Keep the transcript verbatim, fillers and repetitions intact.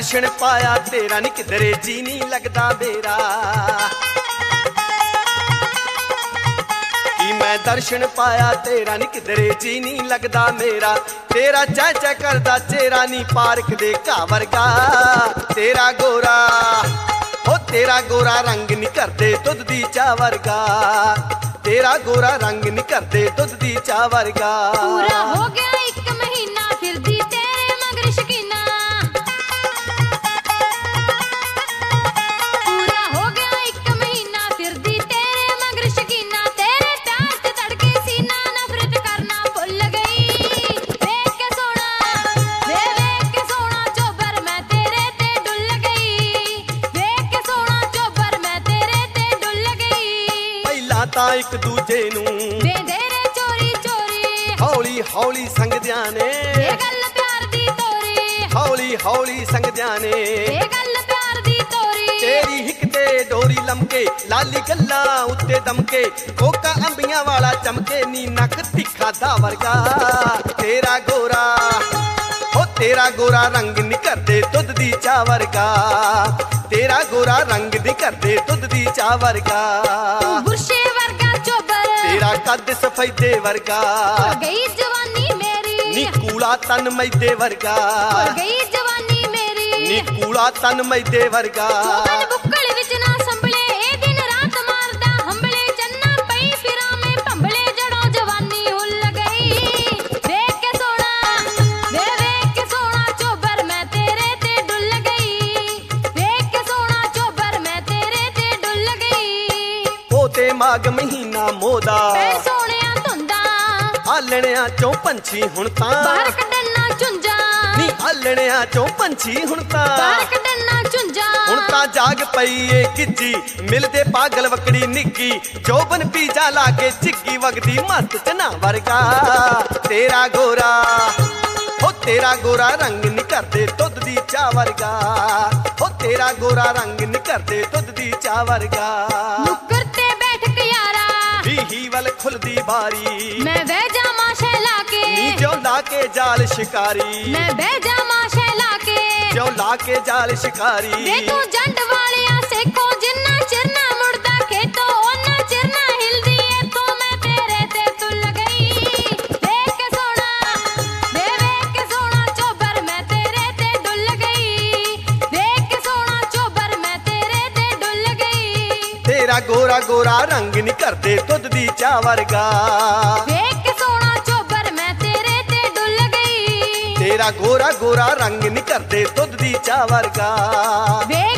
दर्शन पाया तेरा नी किधरे जी नहीं लगदा मेरा। कि मैं दर्शन पाया तेरा नी किधरे जी नहीं लगदा मेरा। तेरा चै चै करदा चेहरा नी पार्क दे घा वर्गा। तेरा गोरा ओ तेरा गोरा रंग नी करदे दुध दी चाह वर्गा। तेरा गोरा रंग नी करदे दुध दी चाह वर्गा। पूरा हो गया एक महीना फिरदी तेरे मगर शकीना। पूरा हो गया एक महीना फिरदी तेरे मगर शकीना। तेरे प्यार ते तड़के सीना नफरत करना भुल गई। देख के सोना वे देख के सोना चोबर मैं तेरे ते डुल गई। देख के सोना चोबर मैं तेरे ते डुल गई। पहला तां एक दूजे नूं वेंदे रे चोरी चोरी हौली हौली संगदियां ने। ये गल प्यार दी तोरी हौली हौली संगदियां ने। ये गल प्यार दी तोरी। तेरी हिक ते डोरी लमके लाली गल्लां उत्ते दमके। कोका अंबियां वाला चमके नी नक तिखा दा वर्गा। तेरा गोरा हो तेरा गोरा रंग नी करदे दुध दी चाह वर्गा। तेरा गोरा रंग नी करदे दुध दी चाह वर्गा। तू बुरशे वर्गा चोबर तेरा कद सफेदे वर्गा। हो गई जवानी मेरी नी कूला तन मैदे वर्गा। हो गई जवानी मेरी नी कूला तन मैदे वर्गा। चोबन बुक्कल विच ना संभले ए दिन रात मारदा हंबले। चन्ना पई फिरा में भंबले जड़ों जवानी हुल गई। देख के सोना वे देख के सोना चोबर मैं तेरे ते डुल गई। देख के सोना चोबर मैं तेरे ते डुल गई। पोते माघ महीना मोदा ए सोहणिया धुंदा आलणिਆਂ ਚੋਂ ਪੰਛੀ ਹੁਣ ਤਾਂ। ਬਾਹਰ ਕੱਢਣਾ ਝੁੰਝਾ ਨੀ ਆਲਣਿਆਂ ਚੋਂ ਪੰਛੀ ਹੁਣ ਤਾਂ। ਬਾਹਰ ਕੱਢਣਾ ਝੁੰਝਾ ਹੁਣ ਤਾਂ ਜਾਗ ਪਈ ਏ ਗਿੱਜੀ ਮਿਲਦੇ ਪਾਗਲ ਵਕੜੀ ਨਿੱਗੀ। ਜੋਬਨ ਪੀਜਾ ਲਾ ਕੇ ਝਿੱਗੀ ਵਗਦੀ ਮਸਤ ਚਨਾ ਵਰਗਾ। ਤੇਰਾ ਗੋਰਾ ਹੋ ਤੇਰਾ ਗੋਰਾ ਰੰਗ ਨੀ ਕਰਦੇ ਦੁੱਧ ਦੀ ਚਾਹ ਵਰਗਾ। ਹੋ ਤੇਰਾ ਗੋਰਾ ਰੰਗ ਨੀ ਕਰਦੇ ਦੁੱਧ ਦੀ ਚਾਹ ਵਰਗਾ। ਨੁੱਕਰ ਤੇ ਬੈਠ ਕੇ ਯਾਰਾ ਵੀਹੀ ਵੱਲ ਖੁੱਲਦੀ ਬਾਰੀ। ਮੈਂ ਵਹਿ ਜਾਵਾਂ ਸ਼ੈਲਾ ਕੇ ਨੀ ਜੋ ਲਾ ਕੇ ਜਾਲ ਸ਼ਿਕਾਰੀ। ਮੈਂ ਬਹਿ ਜਾਵਾਂ ਸ਼ੈਲਾ ਕੇ ਜੋ ਲਾ ਕੇ ਜਾਲ ਸ਼ਿਕਾਰੀ। ਵੇ ਤੂੰ ਜੰਡ ਵਾਲਿਆ ਸੇਖੋ ਜਿੰਨਾ ਚਿਰ ਨਾ ਮੁੜਦਾ ਖੇਤੋਂ ਉਹਨਾਂ ਚਿਰ ਨਾ ਹਿਲਦੀ ਏਥੋਂ ਮੈਂ ਤੇਰੇ ਤੇ ਤੁਲ ਗਈ। ਦੇਖ ਕੇ ਸੋਣਾ ਵੇ ਵੇਖ ਕੇ ਸੋਣਾ ਚੋਬਰ ਮੈਂ ਤੇਰੇ ਤੇ ਡੁੱਲ ਗਈ। ਦੇਖ ਕੇ ਸੋਣਾ ਚੋਬਰ ਮੈਂ ਤੇਰੇ ਤੇ ਡੁੱਲ ਗਈ। ਤੇਰਾ ਗੋਰਾ ਗੋਰਾ ਰੰਗ ਨੀ ਕਰਦੇ ਦੁੱਧ ਦੀ ਚਾਹ ਵਰਗਾ। ਵੇਖ ਕੇ ਸੋਣਾ ਚੋਬਰ ਮੈਂ ਤੇਰੇ ਤੇ ਡੁੱਲ ਗਈ। ਤੇਰਾ ਗੋਰਾ ਗੋਰਾ ਰੰਗ ਨੀ ਕਰਦੇ ਦੁੱਧ ਦੀ ਚਾਹ ਵਰਗਾ। ਵੇ